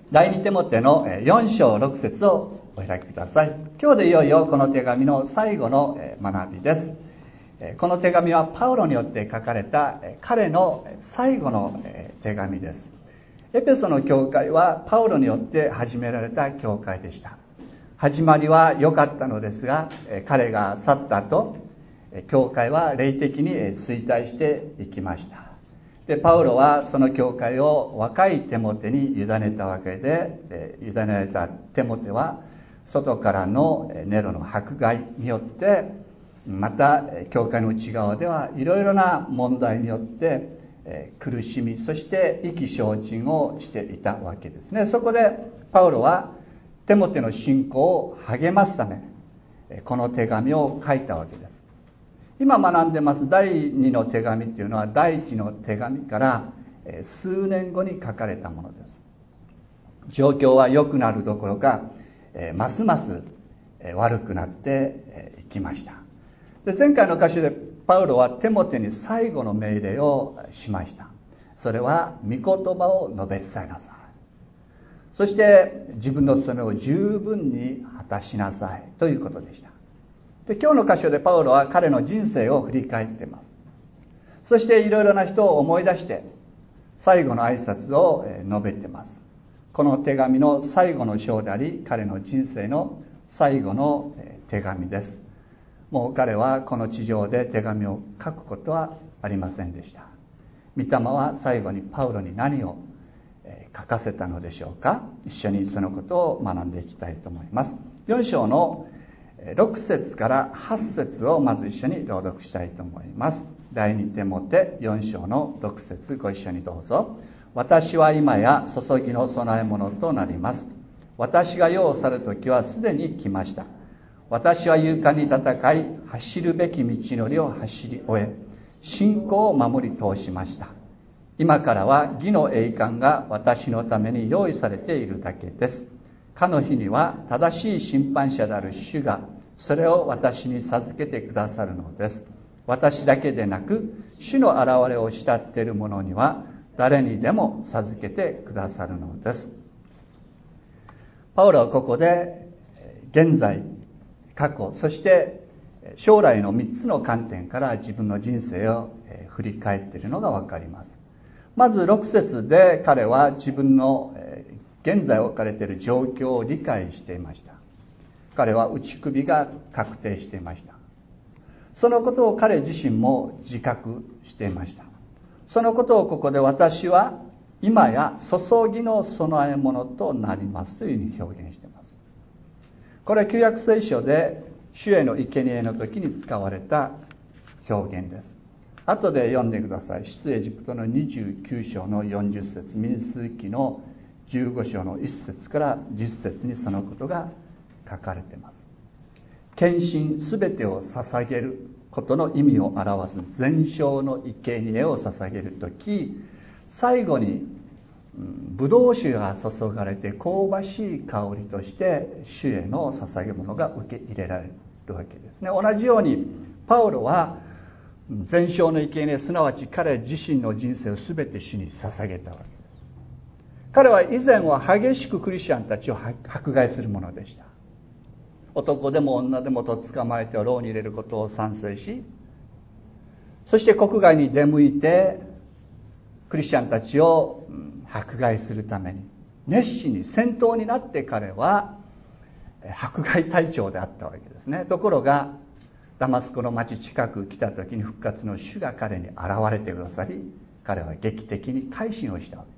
第二テモテの4章6節をお開きください。今日でいよいよこの手紙の最後の学びです。この手紙はパウロによって書かれた彼の最後の手紙です。エペソの教会はパウロによって始められた教会でした。始まりは良かったのですが、彼が去った後、教会は霊的に衰退していきました。でパウロはその教会を若いテモテに委ねたわけで、委ねられたテモテは外からのネロの迫害によって、また教会の内側ではいろいろな問題によって苦しみ、そして意気消沈をしていたわけですね。そこでパウロはテモテの信仰を励ますためこの手紙を書いたわけです。今学んでます第2の手紙っていうのは第1の手紙から数年後に書かれたものです。状況は良くなるどころかますます悪くなっていきました。で前回の箇所でパウロはテモテに最後の命令をしました。それは御言葉を述べ伝えなさい。そして自分の務めを十分に果たしなさいということでした。で今日の箇所でパウロは彼の人生を振り返っています。そしていろいろな人を思い出して最後の挨拶を述べています。この手紙の最後の章であり、彼の人生の最後の手紙です。もう彼はこの地上で手紙を書くことはありませんでした。御霊は最後にパウロに何を書かせたのでしょうか。一緒にそのことを学んでいきたいと思います。4章の6節から8節をまず一緒に朗読したいと思います。第2テモテ4章の6節、ご一緒にどうぞ。私は今や注ぎの供え物となります。私が世を去る時はすでに来ました。私は勇敢に戦い、走るべき道のりを走り終え、信仰を守り通しました。今からは義の栄冠が私のために用意されているだけです。かの日には正しい審判者である主がそれを私に授けてくださるのです。私だけでなく主の現れを慕っている者には誰にでも授けてくださるのです。パウロはここで現在、過去、そして将来の3つの観点から自分の人生を振り返っているのがわかります。まず6節で彼は自分の現在置かれている状況を理解していました。彼は打ち首が確定していました。そのことを彼自身も自覚していました。そのことをここで私は今や注ぎの供え物となりますというふうに表現しています。これは旧約聖書で主への生贄の時に使われた表現です。後で読んでください。出エジプトの29章の40節、民数記の15章の1節から10節にそのことが書かれています。献身すべてを捧げることの意味を表す全焼の生贄を捧げるとき、最後にブドウ酒が注がれて香ばしい香りとして主への捧げ物が受け入れられるわけですね。同じようにパウロは全焼の生贄、すなわち彼自身の人生をすべて主に捧げたわけです。彼は以前は激しくクリスチャンたちを迫害するものでした。男でも女でもと捕まえて牢に入れることを賛成し、そして国外に出向いてクリスチャンたちを迫害するために熱心に戦闘になって彼は迫害隊長であったわけですね。ところがダマスコの町近く来た時に復活の主が彼に現れてくださり、彼は劇的に改心をしたわけです。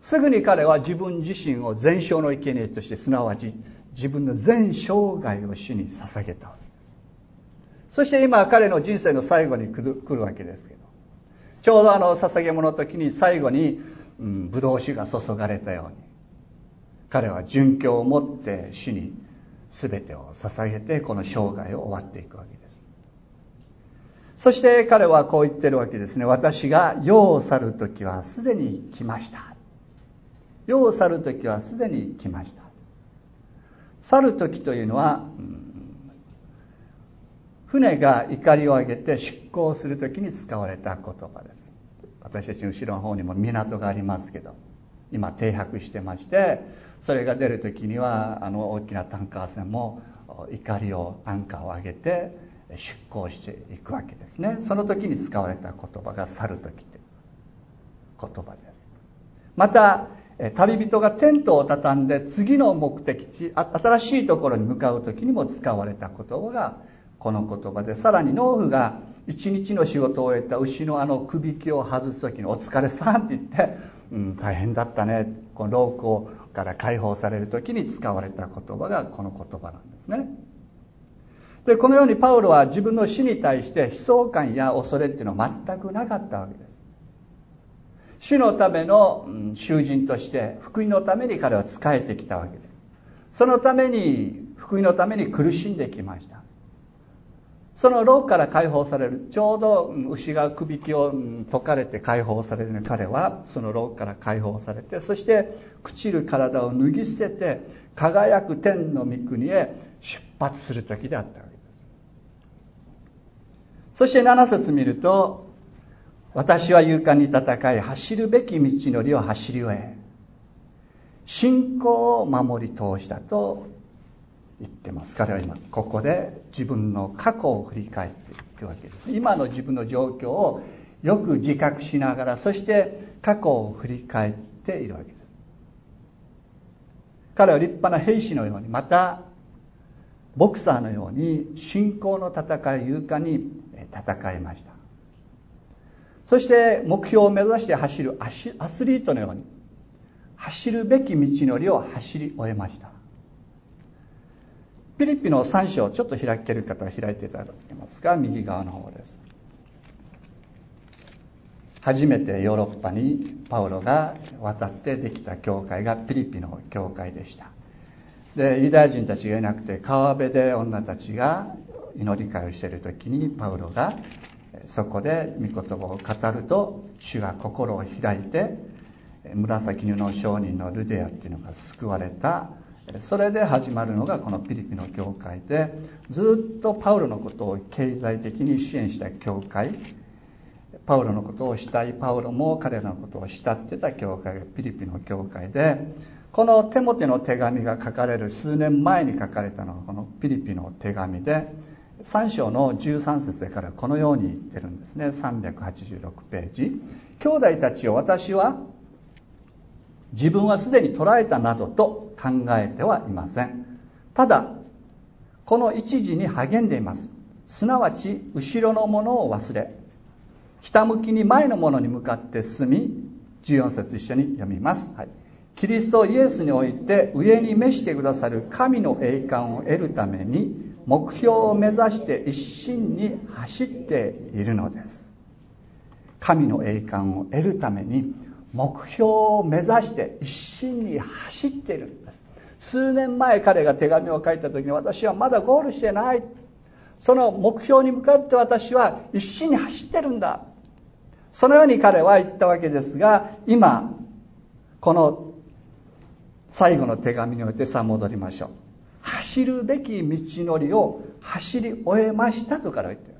すぐに彼は自分自身を全焼の生贄として、すなわち自分の全生涯を主に捧げたわけです。そして今彼の人生の最後に来るわけですけど、ちょうど捧げ物の時に最後にブドウ酒が注がれたように、彼は殉教をもって主に全てを捧げてこの生涯を終わっていくわけです。そして彼はこう言ってるわけですね。私が世を去る時はすでに来ました。世を去る時はすでに来ました。去る時というのは、船が怒りを上げて出港する時に使われた言葉です。私たちの後ろの方にも港がありますけど、 今停泊してまして、それが出る時には大きなタンカー船も怒りをアンカーを上げて出港していくわけですね。その時に使われた言葉が去る時という言葉です。また旅人がテントを畳んで次の目的地、新しいところに向かう時にも使われた言葉がこの言葉で、さらに農夫が一日の仕事を終えた牛のくびきを外す時にお疲れさんって言って、大変だったね、この労苦から解放される時に使われた言葉がこの言葉なんですね。で、このようにパウロは自分の死に対して悲壮感や恐れっていうのは全くなかったわけです。主のための囚人として福音のために彼は仕えてきたわけです。そのために、福音のために苦しんできました。その労から解放される、ちょうど牛がくびきを解かれて解放される彼はその労から解放されて、そして朽ちる体を脱ぎ捨てて輝く天の御国へ出発する時であったわけです。そして7節見ると、私は勇敢に戦い走るべき道のりを走り終え信仰を守り通したと言ってます。彼は今ここで自分の過去を振り返っているわけです。今の自分の状況をよく自覚しながら、そして過去を振り返っているわけです。彼は立派な兵士のように、またボクサーのように信仰の戦い、勇敢に戦いました。そして目標を目指して走るアスリートのように走るべき道のりを走り終えました。ピリピの3章、ちょっと開ける方は開いていただけますか。右側の方です。初めてヨーロッパにパウロが渡ってできた教会がピリピの教会でした。で、ユダヤ人たちがいなくて川辺で女たちが祈り会をしている時にパウロがそこで御言葉を語ると、主が心を開いて紫布の商人のルデアっていうのが救われた。それで始まるのがこのピリピの教会で、ずっとパウロのことを経済的に支援した教会、パウロのことを慕い、パウロも彼らのことを慕ってた教会がピリピの教会で、このテモテの手紙が書かれる数年前に書かれたのがこのピリピの手紙で、3章の13節で彼はこのように言ってるんですね。386ページ。兄弟たちを、私は自分はすでに捕らえたなどと考えてはいません。ただこの一時に励んでいます。すなわち後ろのものを忘れ、ひたむきに前のものに向かって進み、14節一緒に読みます。はい。キリストイエスにおいて上に召してくださる神の栄冠を得るために目標を目指して一心に走っているのです。神の栄冠を得るために目標を目指して一心に走っているんです。数年前彼が手紙を書いた時に、私はまだゴールしてない。その目標に向かって私は一心に走ってるんだ。そのように彼は言ったわけですが、今この最後の手紙において、さあ戻りましょう。走るべき道のりを走り終えましたと彼は言っている。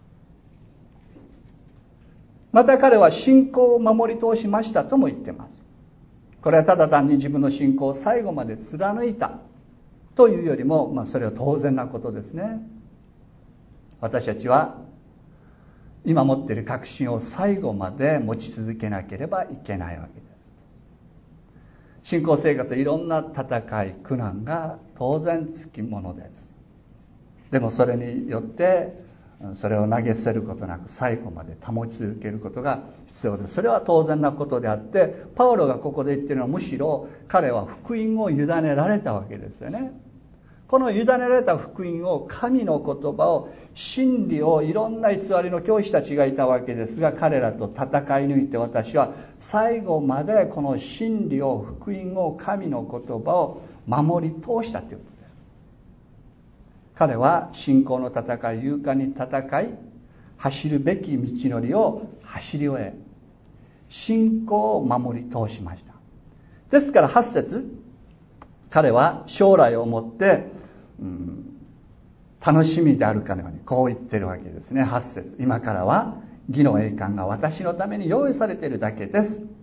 また彼は信仰を守り通しましたとも言っています。これはただ単に自分の信仰を最後まで貫いたというよりも、それは当然なことですね。私たちは今持っている確信を最後まで持ち続けなければいけないわけです。信仰生活、いろんな戦い、苦難が当然つきものです。でもそれによってそれを投げ捨てることなく最後まで保ち続けることが必要です。それは当然なことであって、パウロがここで言っているのは、むしろ彼は福音を委ねられたわけですよね。この委ねられた福音を、神の言葉を、真理を、いろんな偽りの教師たちがいたわけですが、彼らと戦い抜いて、私は最後までこの真理を、福音を、神の言葉を守り通したということです。彼は信仰の戦い、勇敢に戦い、走るべき道のりを走り終え、信仰を守り通しました。ですから8節、彼は将来をもって楽しみであるかのようにこう言ってるわけですね。8節、今からは義の栄冠が私のために用意されているだけです。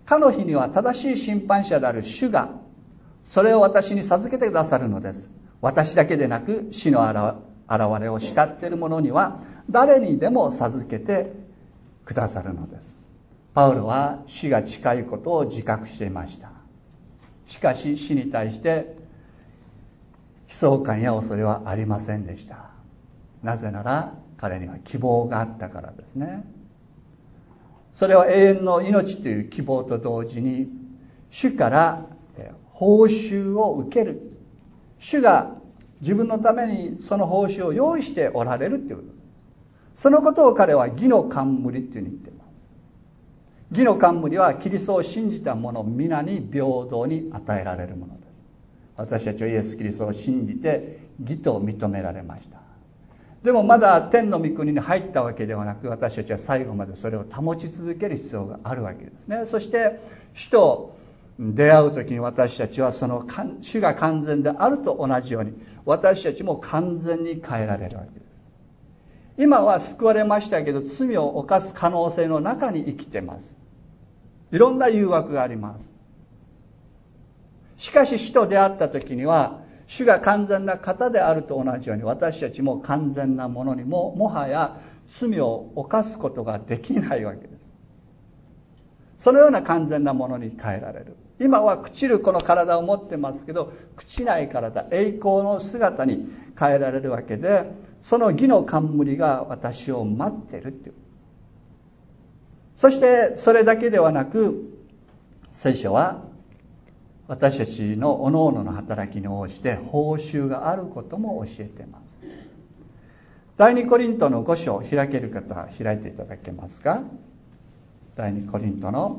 かの日には正しい審判者である主がそれを私に授けてくださるのです。私だけでなく死の現れを慕っている者には誰にでも授けてくださるのです。パウロは死が近いことを自覚していました。しかし死に対して悲壮感や恐れはありませんでした。なぜなら彼には希望があったからですね。それは永遠の命という希望と同時に主から報酬を受ける、主が自分のためにその報酬を用意しておられるということ、そのことを彼は義の冠というふうに言っています。義の冠はキリストを信じた者皆に平等に与えられるものです。私たちはイエス・キリストを信じて義と認められました。でもまだ天の御国に入ったわけではなく、私たちは最後までそれを保ち続ける必要があるわけですね。そして主と出会う時に私たちはその主が完全であると同じように私たちも完全に変えられるわけです。今は救われましたけど罪を犯す可能性の中に生きています。いろんな誘惑があります。しかし主と出会った時には主が完全な方であると同じように私たちも完全なものにもはや罪を犯すことができないわけです。そのような完全なものに変えられる。今は朽ちるこの体を持ってますけど、朽ちない体、栄光の姿に変えられるわけで、その義の冠が私を待っているっていう。そしてそれだけではなく、聖書は私たちの各々の働きに応じて報酬があることも教えています。第2コリントの5章、開ける方開いていただけますか。第2コリントの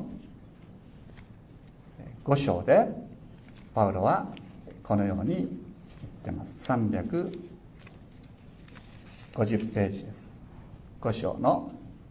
5章でパウロはこのように言っています。350ページです。5章の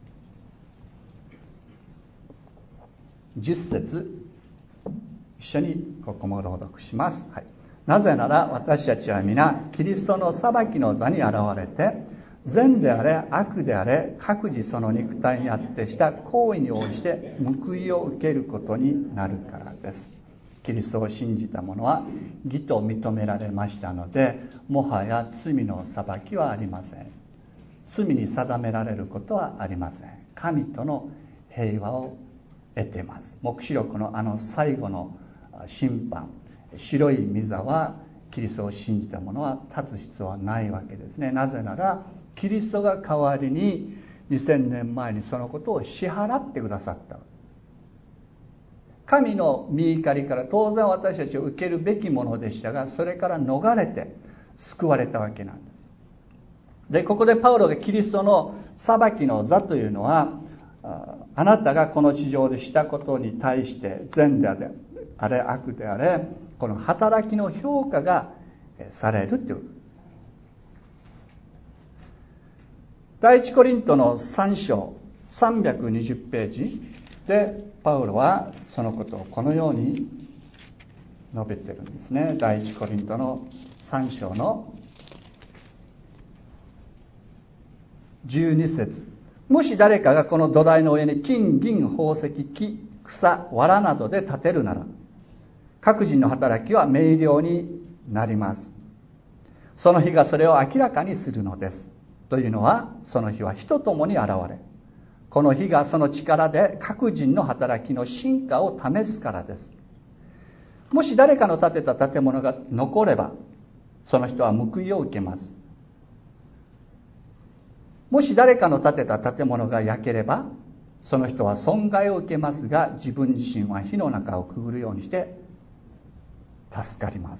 10節、一緒にここも朗読します。はい、なぜなら私たちは皆キリストの裁きの座に現れて、善であれ悪であれ各自その肉体にあってした行為に応じて報いを受けることになるからです。キリストを信じた者は義と認められましたので、もはや罪の裁きはありません。罪に定められることはありません。神との平和を得ています。黙示録の最後の審判、白い御座はキリストを信じた者は立つ必要はないわけですね。なぜならキリストが代わりに2000年前にそのことを支払ってくださった。神の御怒りから当然私たちを受けるべきものでしたが、それから逃れて救われたわけなんです。で、ここでパウロがキリストの裁きの座というのは、あなたがこの地上でしたことに対して善であれ悪であれ、この働きの評価がされるという。第一コリントの3章320ページでパウロはそのことをこのように述べてるんですね。第一コリントの3章の12節、もし誰かがこの土台の上に金、銀、宝石、木、草、藁などで建てるなら、各人の働きは明瞭になります。その日がそれを明らかにするのです。というのは、その日は火とともに現れ、この日がその力で各人の働きの真価を試すからです。もし誰かの建てた建物が残れば、その人は報いを受けます。もし誰かの建てた建物が焼ければ、その人は損害を受けますが、自分自身は火の中をくぐるようにして助かります。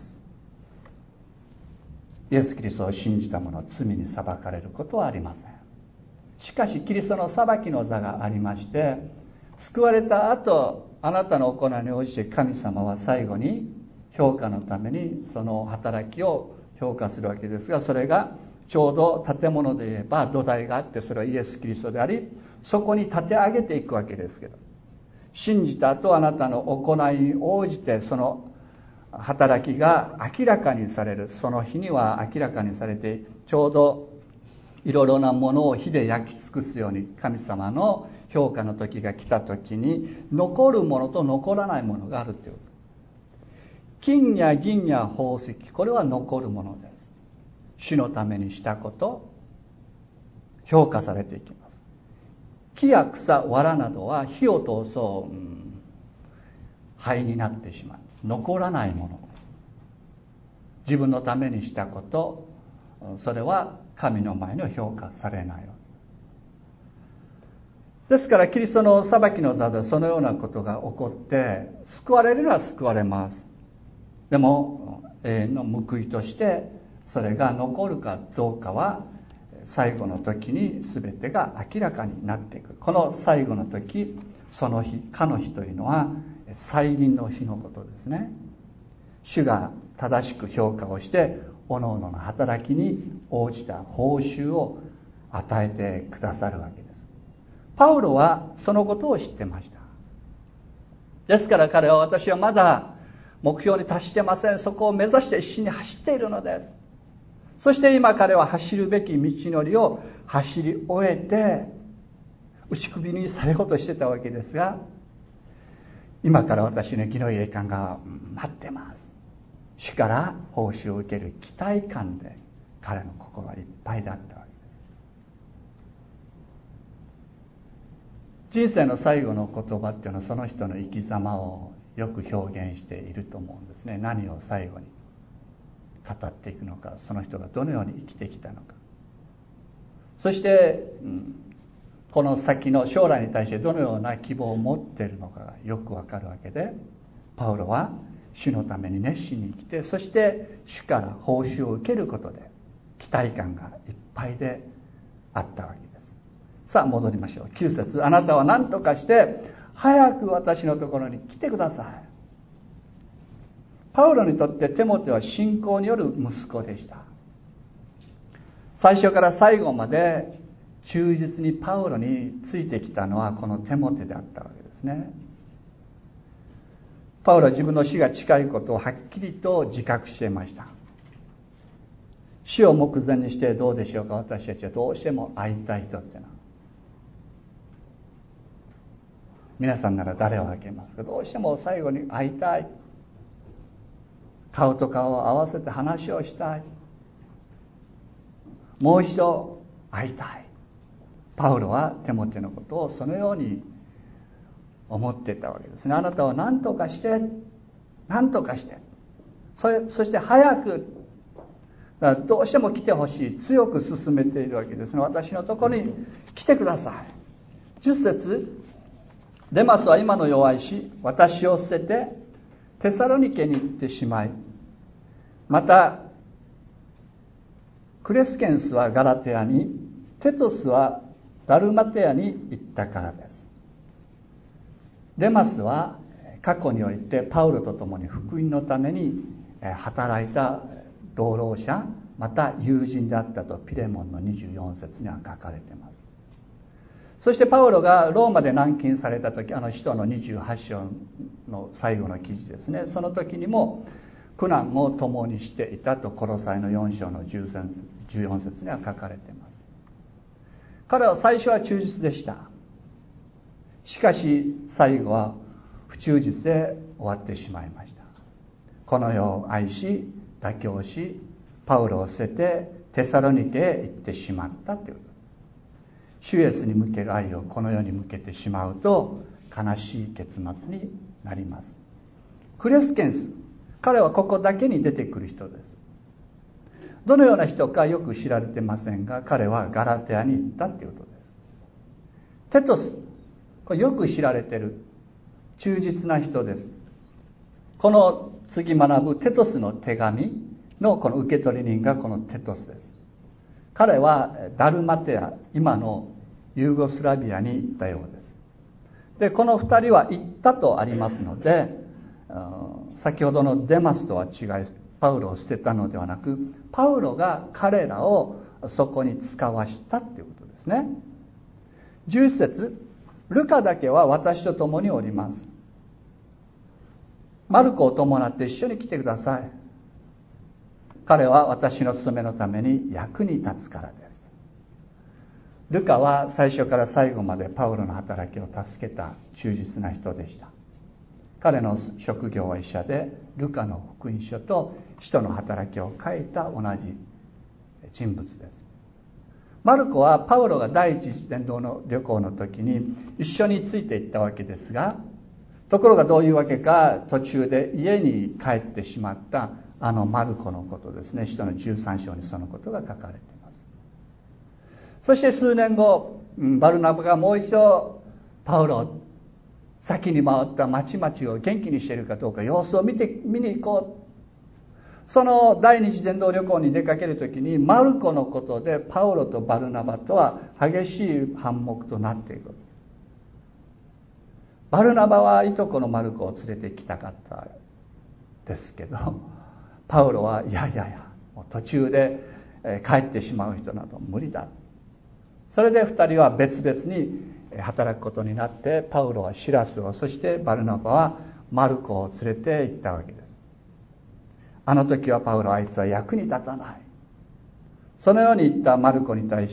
イエス・キリストを信じた者は罪に裁かれることはありません。しかしキリストの裁きの座がありまして、救われた後、あなたの行いに応じて神様は最後に評価のためにその働きを評価するわけですが、それがちょうど建物で言えば土台があって、それはイエス・キリストであり、そこに立て上げていくわけですけど、信じた後あなたの行いに応じてその働きが明らかにされる。その日には明らかにされて、ちょうどいろいろなものを火で焼き尽くすように神様の評価の時が来た時に残るものと残らないものがあるということ。金や銀や宝石、これは残るものです。主のためにしたこと、評価されていきます。木や草、藁などは火を通すと、灰になってしまいます。残らないものです。自分のためにしたこと、それは神の前には評価されないわけですから、キリストの裁きの座でそのようなことが起こって救われるのは救われます。でも永遠の報いとしてそれが残るかどうかは最後の時に全てが明らかになっていく。この最後の時、その日、かの日というのは再臨の日のことですね。主が正しく評価をして各々の働きに応じた報酬を与えてくださるわけです。パウロはそのことを知ってました。ですから彼は、私はまだ目標に達してません。そこを目指して一心に走っているのです。そして今彼は走るべき道のりを走り終えて打ち首にされようとしてたわけですが、今から私の義の栄冠が待ってます。主から報酬を受ける期待感で彼の心はいっぱいだったわけです。人生の最後の言葉っていうのはその人の生き様をよく表現していると思うんですね。何を最後に語っていくのか、その人がどのように生きてきたのか、そして、この先の将来に対してどのような希望を持っているのかがよくわかるわけで、パウロは主のために熱心に生きて、そして主から報酬を受けることで期待感がいっぱいであったわけです。さあ戻りましょう。9節、あなたは何とかして早く私のところに来てください。パウロにとってテモテは信仰による息子でした。最初から最後まで忠実にパウロについてきたのはこのテモテであったわけですね。パウロは自分の死が近いことをはっきりと自覚していました。死を目前にしてどうでしょうか、私たちはどうしても会いたい人ってのは。皆さんなら誰を挙げますか。どうしても最後に会いたい、顔と顔を合わせて話をしたい、もう一度会いたい。パウロはテモテのことをそのように思っていたわけですね。あなたは何とかして何とかして、そして早く、どうしても来てほしい、強く進めているわけですね。私のところに来てください。10節、デマスは今の弱いし、私を捨ててテサロニケに行ってしまい、またクレスケンスはガラテアに、テトスはダルマテアに行ったからです。デマスは過去においてパウロと共に福音のために働いた同労者、また友人であったとピレモンの24節には書かれています。そしてパウロがローマで軟禁された時、使徒の28章の最後の記事ですね、その時にも苦難を共にしていたとコロサイの4章の14節には書かれています。彼は最初は忠実でした。しかし最後は不忠実で終わってしまいました。この世を愛し妥協し、パウロを捨ててテサロニケへ行ってしまったということ。主イエスに向ける愛をこの世に向けてしまうと悲しい結末になります。クレスケンス、彼はここだけに出てくる人です。どのような人かよく知られてませんが、彼はガラテアに行ったということです。テトス、これよく知られている忠実な人です。この次学ぶテトスの手紙のこの受け取り人がこのテトスです。彼はダルマテア、今のユーゴスラビアに行ったようです。で、この二人は行ったとありますので、先ほどのデマスとは違い、パウロを捨てたのではなく、パウロが彼らをそこに使わしたということですね。11節、ルカだけは私と共におります。マルコを伴って一緒に来てください。彼は私の務めのために役に立つからです。 ルカは最初から最後までパウロの働きを助けた忠実な人でした。彼の職業は医者で、ルカの福音書と使徒の働きを書いた同じ人物です。マルコはパウロが第一次伝道の旅行の時に一緒についていったわけですが、ところがどういうわけか途中で家に帰ってしまったあのマルコのことですね。使徒の13章にそのことが書かれています。そして数年後、バルナバがもう一度パウロ、先に回った町々を元気にしているかどうか様子を見に行こう。その第二次伝道旅行に出かけるときにマルコのことでパウロとバルナバとは激しい反目となっていく。バルナバはいとこのマルコを連れてきたかったですけど、パウロはいやもう途中で帰ってしまう人など無理だ。それで二人は別々に働くことになって、パウロはシラスを、そしてバルナバはマルコを連れて行ったわけです。あの時はパウロ、あいつは役に立たない。そのように言ったマルコに対して、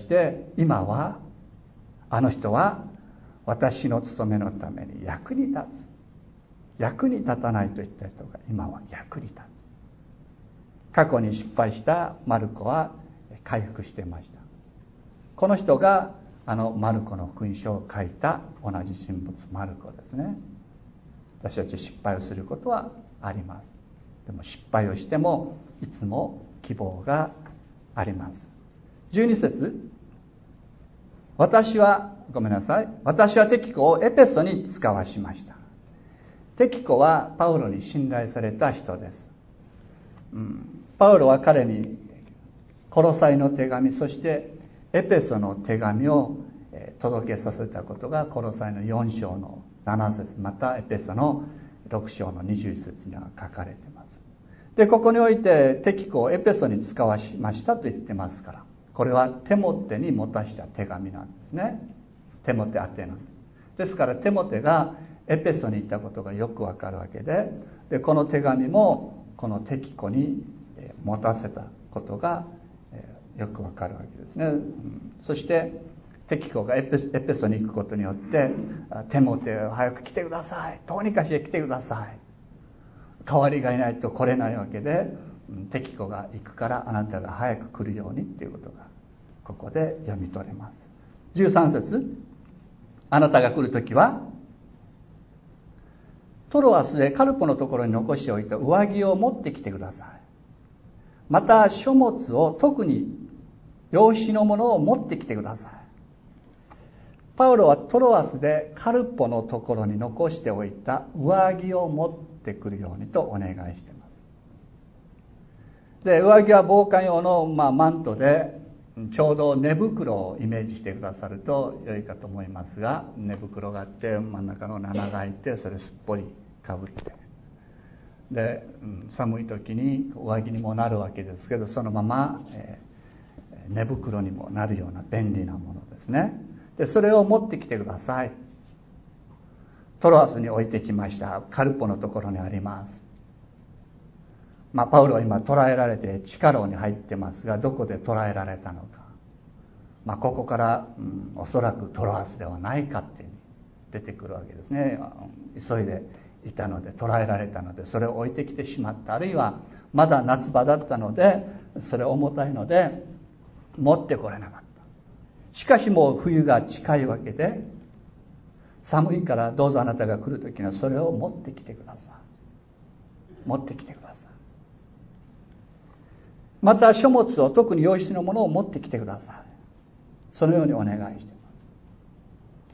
今はあの人は私の務めのために役に立つ。役に立たないと言った人が今は役に立つ。過去に失敗したマルコは回復していました。この人があのマルコの福音書を書いた同じ人物マルコですね。私たち失敗をすることはあります。でも失敗をしてもいつも希望があります。12節、私はテキコをエペソに使わしました。テキコはパウロに信頼された人です。パウロは彼にコロサイの手紙、そしてエペソの手紙を届けさせたことがコロサイの4章の7節、またエペソの6章の21節には書かれています。で、ここにおいてテキコをエペソに使わしましたと言ってますから、これはテモテに持たした手紙なんですね。テモテ宛てなんです。ですからテモテがエペソに行ったことがよくわかるわけで、この手紙もこのテキコに持たせたことがよくわかるわけですね。そしてテキコがエペソに行くことによって、テモテを早く来てください、どうにかして来てください、代わりがいないと来れないわけで、テキコが行くからあなたが早く来るようにっていうことがここで読み取れます。13節、あなたが来るときはトロアスでカルポのところに残しておいた上着を持ってきてください。また書物を、特に用紙のものを持ってきてください。パウロはトロアスでカルポのところに残しておいた上着を持ってくるようにとお願いしています。で、上着は防寒用のマントで、ちょうど寝袋をイメージしてくださると良いかと思いますが、寝袋があって真ん中の穴が開いて、それすっぽりかぶって、で、寒い時に上着にもなるわけですけど、そのまま、寝袋にもなるような便利なものですね。で、それを持ってきてください。トロアスに置いてきました。カルポのところにあります。パウロは今捕らえられて地下牢に入ってますが、どこで捕らえられたのか、ここから、おそらくトロアスではないかって出てくるわけですね。急いでいたので、捕らえられたのでそれを置いてきてしまった。あるいはまだ夏場だったので、それ重たいので持ってこれなかった。しかしもう冬が近いわけで、寒いからどうぞあなたが来るときにはそれを持ってきてください。持ってきてください。また書物を、特に用紙のものを持ってきてください。そのようにお願いしています。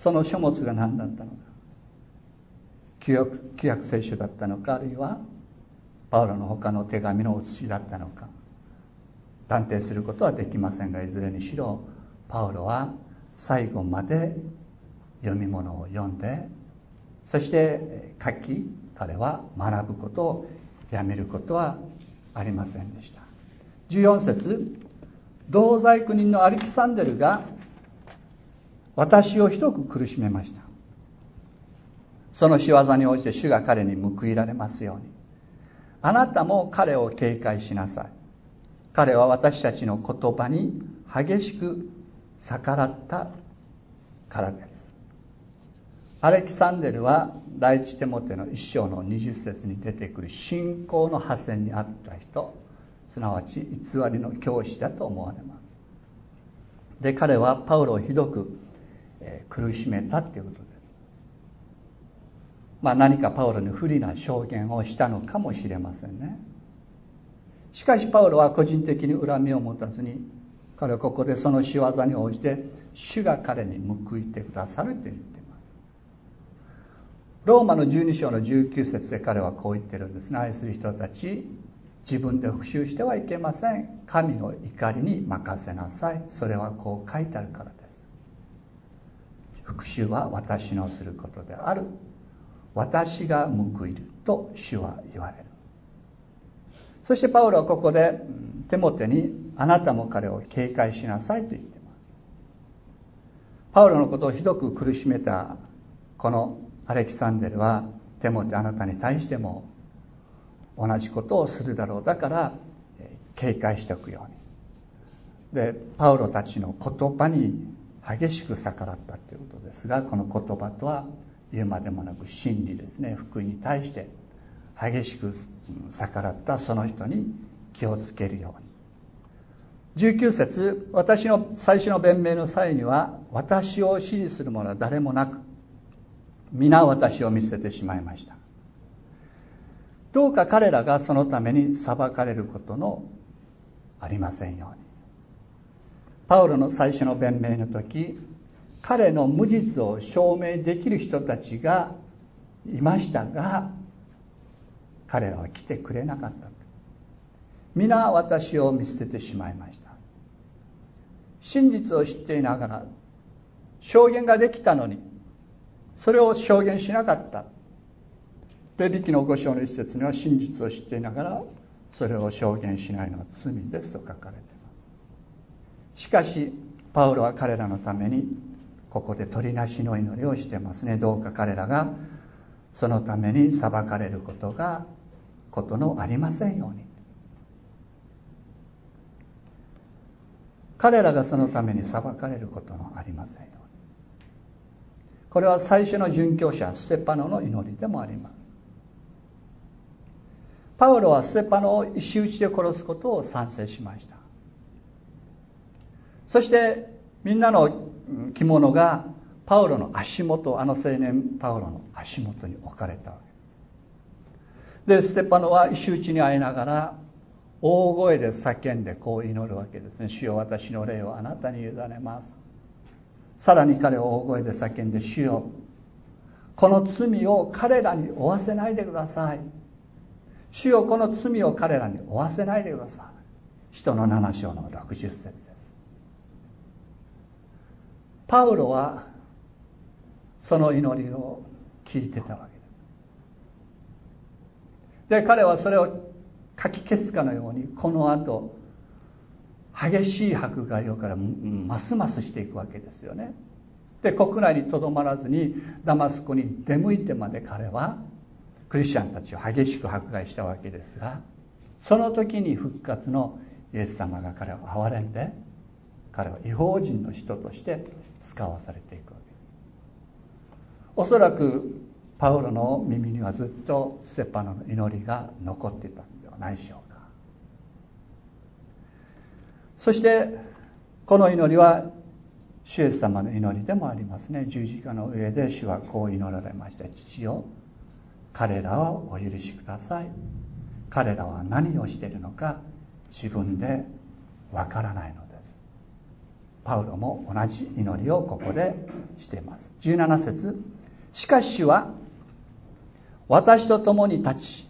その書物が何だったのか、旧約聖書だったのか、あるいはパウロの他の手紙の写しだったのか断定することはできませんが、いずれにしろパウロは最後まで読み物を読んで、そして彼は学ぶことをやめることはありませんでした。14節、同罪苦人のアレキサンデルが私をひどく苦しめました。その仕業に応じて主が彼に報いられますように、あなたも彼を警戒しなさい。彼は私たちの言葉に激しく逆らったからです。アレキサンデルは第一テモテの1章の20節に出てくる信仰の破線にあった人、すなわち偽りの教師だと思われます。で、彼はパウロをひどく苦しめたということです。何かパウロに不利な証言をしたのかもしれませんね。しかしパウロは個人的に恨みを持たずに、彼はここでその仕業に応じて主が彼に報いてくださると言っています。ローマの12章の19節で彼はこう言ってるんですね。愛する人たち、自分で復讐してはいけません。神の怒りに任せなさい。それはこう書いてあるからです。復讐は私のすることである。私が報いると主は言われる。そしてパウロはここでテモテに、あなたも彼を警戒しなさいと言っています。パウロのことをひどく苦しめたこのアレキサンデルは、テモテ、あなたに対しても同じことをするだろう。だから警戒しておくように。で、パウロたちの言葉に激しく逆らったということですが、この言葉とは言うまでもなく真理ですね。福音に対して激しく逆らったその人に気をつけるように。19節、私の最初の弁明の際には、私を支持する者は誰もなく、皆私を見捨ててしまいました。どうか彼らがそのために裁かれることのありませんように。パウロの最初の弁明の時、彼の無実を証明できる人たちがいましたが、彼らは来てくれなかった。皆私を見捨ててしまいました。真実を知っていながら証言ができたのに、それを証言しなかった。レビ記の5章の一節には、真実を知っていながらそれを証言しないのは罪ですと書かれています。しかしパウロは彼らのためにここで取りなしの祈りをしていますね。どうか彼らがそのために裁かれることのありませんように。彼らがそのために裁かれることのありませんように。これは最初の殉教者ステパノの祈りでもあります。パウロはステパノを石打ちで殺すことを賛成しました。そしてみんなの着物がパウロの足元、あの青年パウロの足元に置かれたわけで、ステパノは石打ちに遭いながら大声で叫んでこう祈るわけですね。主よ、私の霊をあなたに委ねます。さらに彼は大声で叫んで、主よ、この罪を彼らに負わせないでください。主よ、この罪を彼らに負わせないでください。使徒の7章の60節です。パウロはその祈りを聞いてたわけです。で、彼はそれをかき消すかのように、この後激しい迫害をからますますしていくわけですよね。で、国内にとどまらずにダマスコに出向いてまで彼はクリスチャンたちを激しく迫害したわけですが、その時に復活のイエス様が彼を憐れんで、彼は異邦人の人として使わされていくわけです。おそらくパウロの耳にはずっとステパノの祈りが残っていたのではないでしょうか。そしてこの祈りは主イエス様の祈りでもありますね。十字架の上で主はこう祈られました。父よ、彼らをお許しください。彼らは何をしているのか自分でわからないのです。パウロも同じ祈りをここでしています。17節、しかし主は私と共に立ち、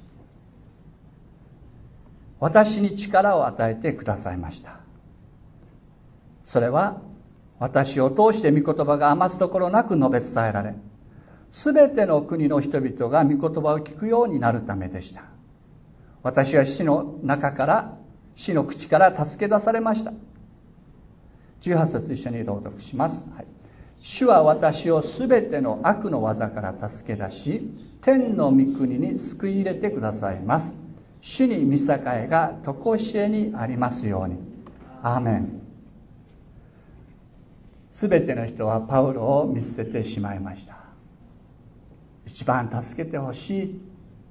私に力を与えてくださいました。それは私を通して御言葉が余すところなく述べ伝えられ、すべての国の人々が御言葉を聞くようになるためでした。私は死の口から助け出されました。18節一緒に朗読します。はい、主は私をすべての悪の技から助け出し、天の御国に救い入れてくださいます。主に御栄が常しえにありますように。アーメン。 全ての人はパウロを見捨ててしまいました。一番助けてほしい、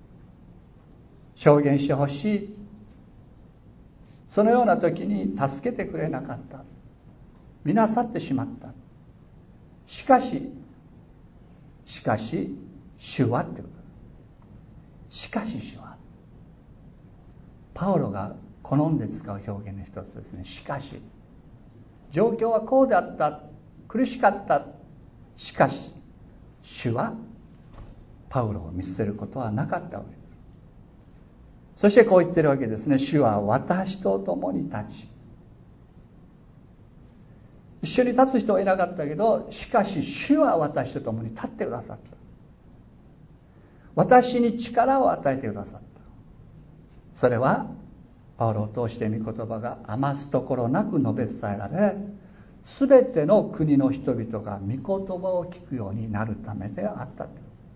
証言してほしい、そのような時に助けてくれなかった、見なさってしまった。しかし主はってこと。しかし主は、パウロが好んで使う表現の一つですね。しかし、状況はこうであった、苦しかった、しかし主はパウロを見捨てることはなかったわけです。そしてこう言ってるわけですね。主は私と共に立ち、一緒に立つ人はいなかったけど、しかし主は私と共に立ってくださった。私に力を与えてくださった。それはパウロを通して御言葉が余すところなく述べ伝えられ、すべての国の人々が御言葉を聞くようになるためであった。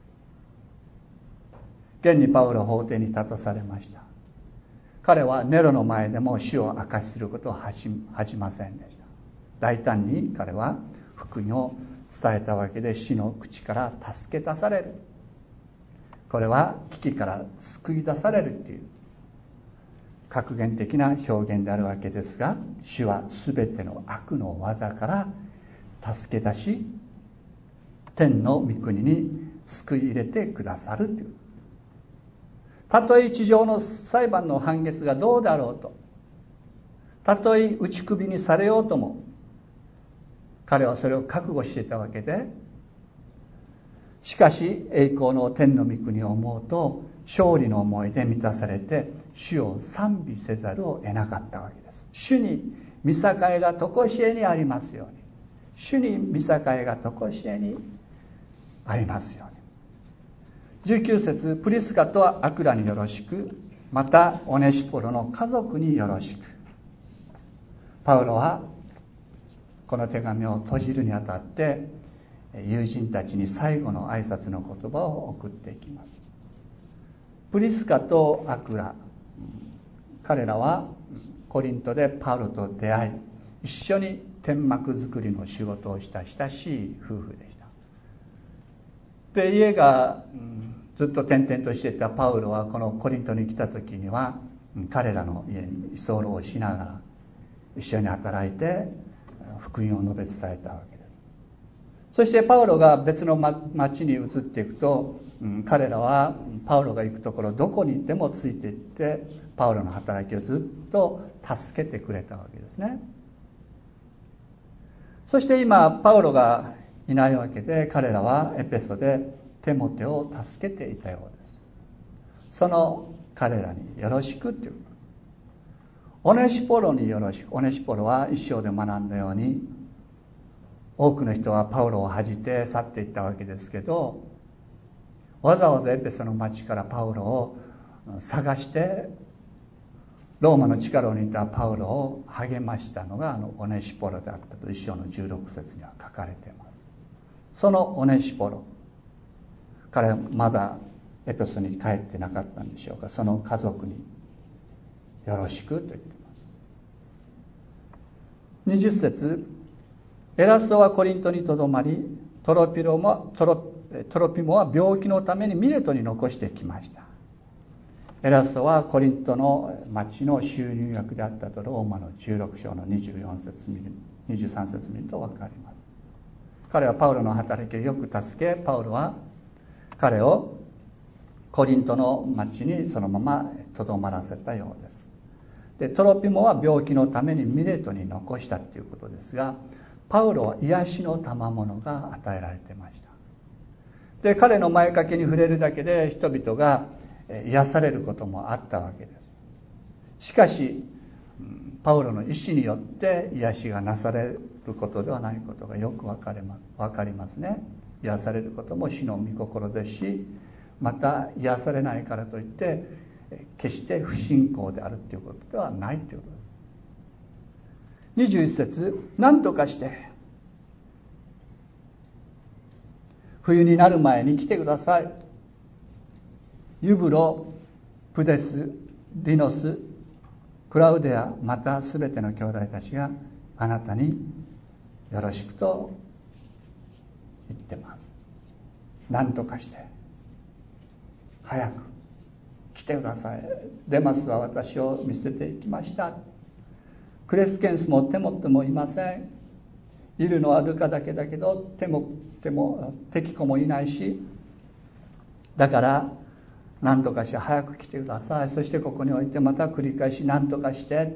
現にパウロ法廷に立たされました。彼はネロの前でも主を証しすることを恥じませんでした。大胆に彼は福音を伝えたわけで、死の口から助け出される、これは危機から救い出されるという格言的な表現であるわけですが、主はすべての悪の技から助け出し、天の御国に救い入れてくださるという。たとえ地上の裁判の判決がどうであろうと、たとえ打ち首にされようとも、彼はそれを覚悟していたわけで、しかし栄光の天の御国を思うと勝利の思いで満たされて、主を賛美せざるを得なかったわけです。主に御栄が常しえにありますように、主に御栄が常しえにありますように。19節、プリスカとアクラによろしく、またオネシポロの家族によろしく。パウロはこの手紙を閉じるにあたって友人たちに最後の挨拶の言葉を送っていきます。プリスカとアクラ、彼らはコリントでパウロと出会い、一緒に天幕作りの仕事をした親しい夫婦でした。で、家がずっと転々としていたパウロはこのコリントに来た時には彼らの家に居候をしながら一緒に働いて福音を述べ伝えたわけです。そしてパウロが別の町に移っていくと、彼らはパウロが行くところどこにでもついていってパウロの働きをずっと助けてくれたわけですね。そして今パウロがいないわけで、彼らはエペソでテモテを助けていたようです。その彼らによろしくという、オネシポロによろしく。オネシポロは一生で学んだように、多くの人はパウロを恥じて去っていったわけですけど、わざわざエペソの町からパウロを探してローマの地下牢にいたパウロを励ましたのがオネシポロであったと一章の16節には書かれています。そのオネシポロ、彼はまだエペソに帰ってなかったんでしょうか。その家族によろしくと言っています。20節、エラストはコリントにとどまり、トロピモは病気のためにミレトに残してきました。エラストはコリントの町の収入役であったとローマの16章の23節見ると分かります。彼はパウロの働きをよく助け、パウロは彼をコリントの町にそのままとどまらせたようです。で、トロピモは病気のためにミレトに残したということですが、パウロは癒しの賜物が与えられていました。で、彼の前掛けに触れるだけで人々が癒されることもあったわけです。しかしパウロの意志によって癒しがなされることではないことがよく分かりますね。癒されることも主の御心ですし、また癒されないからといって決して不信仰であるということではないということです。21節、何とかして冬になる前に来てください。ユブロ、プデス、リノス、クラウデア、またすべての兄弟たちがあなたによろしくと言ってます。何とかして早く来てください。デマスは私を見捨てていきました。クレスケンスもテモテもいません。いるのはルカだけだけどテキコもいないし、だから何とかして早く来てください。そしてここにおいてまた繰り返し何とかして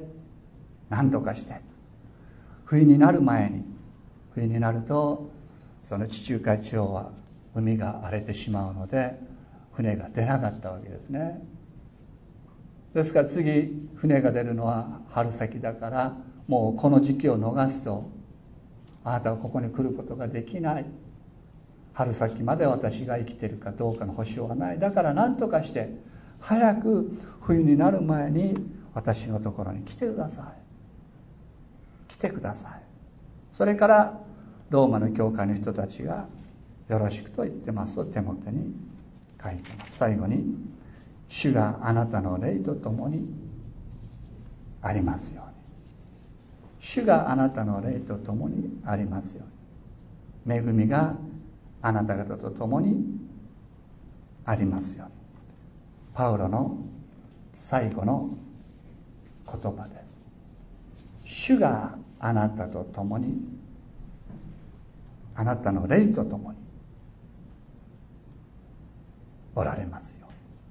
冬になる前に、冬になるとその地中海地方は海が荒れてしまうので船が出なかったわけですね。ですから次船が出るのは春先だから、もうこの時期を逃すとあなたはここに来ることができない。春先まで私が生きているかどうかの保証はない。だから何とかして早く冬になる前に私のところに来てください。来てください。それからローマの教会の人たちがよろしくと言ってますと手元に書いてます。最後に、主があなたの霊とともにありますように。主があなたの霊とともにありますように。恵みがあなた方とともにありますように。パウロの最後の言葉です。主があなたとともに、あなたの霊とともにおられますよ。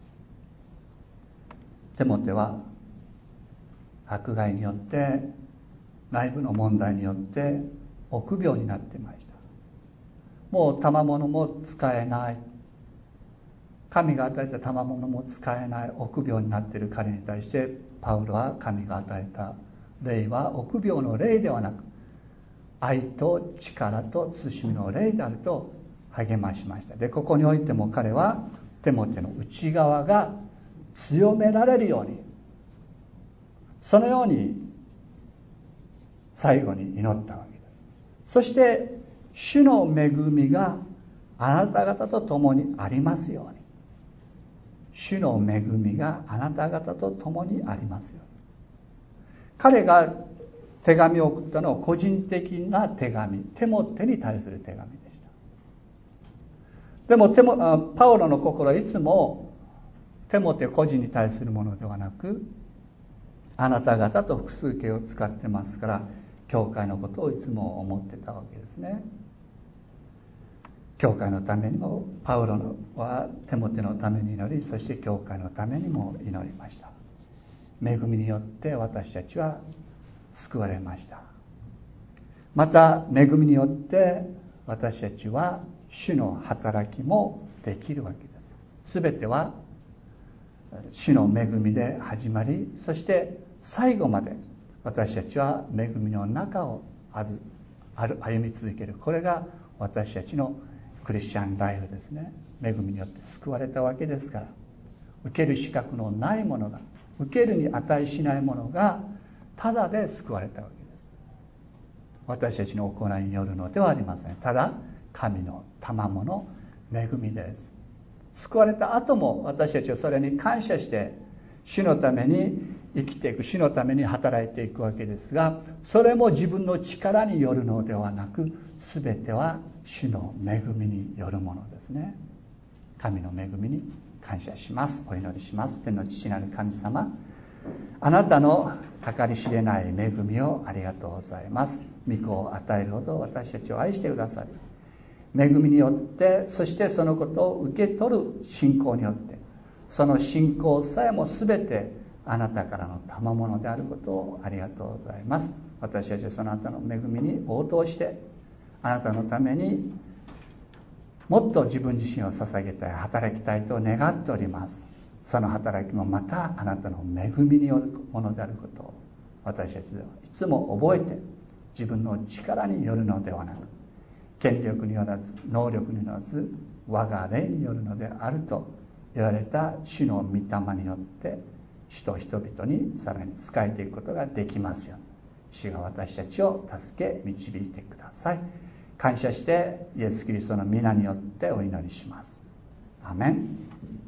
テモテは迫害によって、内部の問題によって臆病になっていました。もう賜物も使えない、神が与えた賜物も使えない臆病になっている彼に対して、パウロは神が与えた霊は臆病の霊ではなく、愛と力と慎みの霊であると励ましました。で、ここにおいても彼はテモテの内側が強められるように、そのように最後に祈ったわけです。そして主の恵みがあなた方と共にありますように。主の恵みがあなた方と共にありますように。彼が手紙を送ったのは個人的な手紙、テモテに対する手紙でした。でもパウロの心はいつもテモテ個人に対するものではなく、あなた方と複数形を使ってますから、教会のことをいつも思ってたわけですね。教会のためにも、パウロはテモテのために祈り、そして教会のためにも祈りました。恵みによって私たちは救われました。また恵みによって私たちは主の働きもできるわけです。すべては主の恵みで始まり、そして最後まで私たちは恵みの中を歩み続ける。これが私たちのクリスチャンライフですね。恵みによって救われたわけですから、受ける資格のないものが、受けるに値しないものがただで救われたわけです。私たちの行いによるのではありません。ただ神の賜物、恵みです。救われた後も私たちはそれに感謝して主のために生きていく、主のために働いていくわけですが、それも自分の力によるのではなく、全ては主の恵みによるものですね。神の恵みに感謝します。お祈りします。天の父なる神様、あなたの計り知れない恵みをありがとうございます。御子を与えるほど私たちを愛してくださり、恵みによって、そしてそのことを受け取る信仰によって、その信仰さえも全てあなたからの賜物であることをありがとうございます。私たちはそのあなたの恵みに応答して、あなたのためにもっと自分自身を捧げたい、働きたいと願っております。その働きもまたあなたの恵みによるものであることを私たちはいつも覚えて、自分の力によるのではなく、権力によらず、能力によらず、我が霊によるのであると言われた主の御霊によって、主と人々にさらに仕えていくことができますように、主が私たちを助け導いてください。感謝してイエス・キリストの皆によってお祈りします。アメン。